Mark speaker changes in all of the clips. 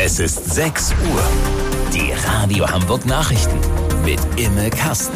Speaker 1: Es ist 6 Uhr. Die Radio Hamburg Nachrichten mit Imme Kasten.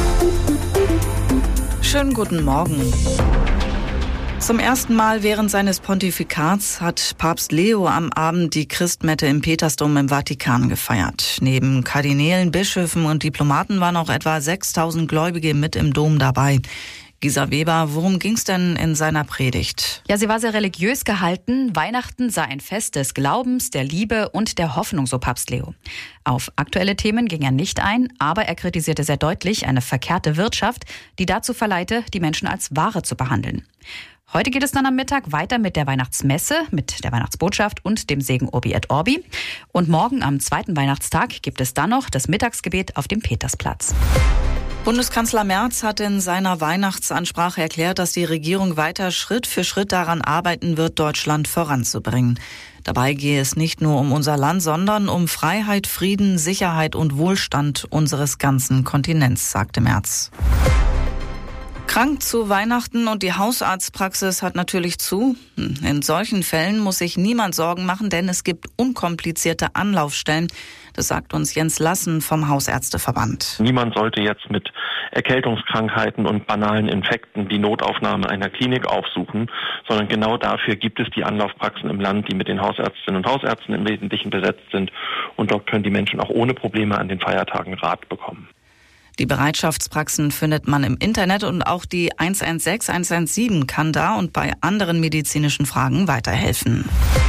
Speaker 2: Schönen guten Morgen. Zum ersten Mal während seines Pontifikats hat Papst Leo am Abend die Christmette im Petersdom im Vatikan gefeiert. Neben Kardinälen, Bischöfen und Diplomaten waren auch etwa 6.000 Gläubige mit im Dom dabei. Gisa Weber, worum ging's denn in seiner Predigt?
Speaker 3: Ja, sie war sehr religiös gehalten. Weihnachten sei ein Fest des Glaubens, der Liebe und der Hoffnung, so Papst Leo. Auf aktuelle Themen ging er nicht ein, aber er kritisierte sehr deutlich eine verkehrte Wirtschaft, die dazu verleite, die Menschen als Ware zu behandeln. Heute geht es dann am Mittag weiter mit der Weihnachtsmesse, mit der Weihnachtsbotschaft und dem Segen Urbi et Orbi. Und morgen am zweiten Weihnachtstag gibt es dann noch das Mittagsgebet auf dem Petersplatz.
Speaker 2: Bundeskanzler Merz hat in seiner Weihnachtsansprache erklärt, dass die Regierung weiter Schritt für Schritt daran arbeiten wird, Deutschland voranzubringen. Dabei gehe es nicht nur um unser Land, sondern um Freiheit, Frieden, Sicherheit und Wohlstand unseres ganzen Kontinents, sagte Merz. Krank zu Weihnachten und die Hausarztpraxis hat natürlich zu. In solchen Fällen muss sich niemand Sorgen machen, denn es gibt unkomplizierte Anlaufstellen. Das sagt uns Jens Lassen vom Hausärzteverband.
Speaker 4: Niemand sollte jetzt mit Erkältungskrankheiten und banalen Infekten die Notaufnahme einer Klinik aufsuchen, sondern genau dafür gibt es die Anlaufpraxen im Land, die mit den Hausärztinnen und Hausärzten im Wesentlichen besetzt sind. Und dort können die Menschen auch ohne Probleme an den Feiertagen Rat bekommen.
Speaker 2: Die Bereitschaftspraxen findet man im Internet und auch die 116 117 kann da und bei anderen medizinischen Fragen weiterhelfen.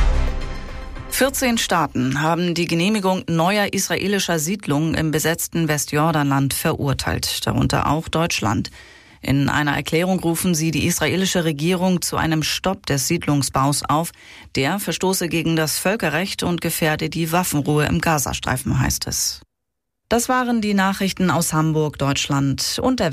Speaker 2: 14 Staaten haben die Genehmigung neuer israelischer Siedlungen im besetzten Westjordanland verurteilt, darunter auch Deutschland. In einer Erklärung rufen sie die israelische Regierung zu einem Stopp des Siedlungsbaus auf. Der verstoße gegen das Völkerrecht und gefährde die Waffenruhe im Gazastreifen, heißt es. Das waren die Nachrichten aus Hamburg, Deutschland und der Welt.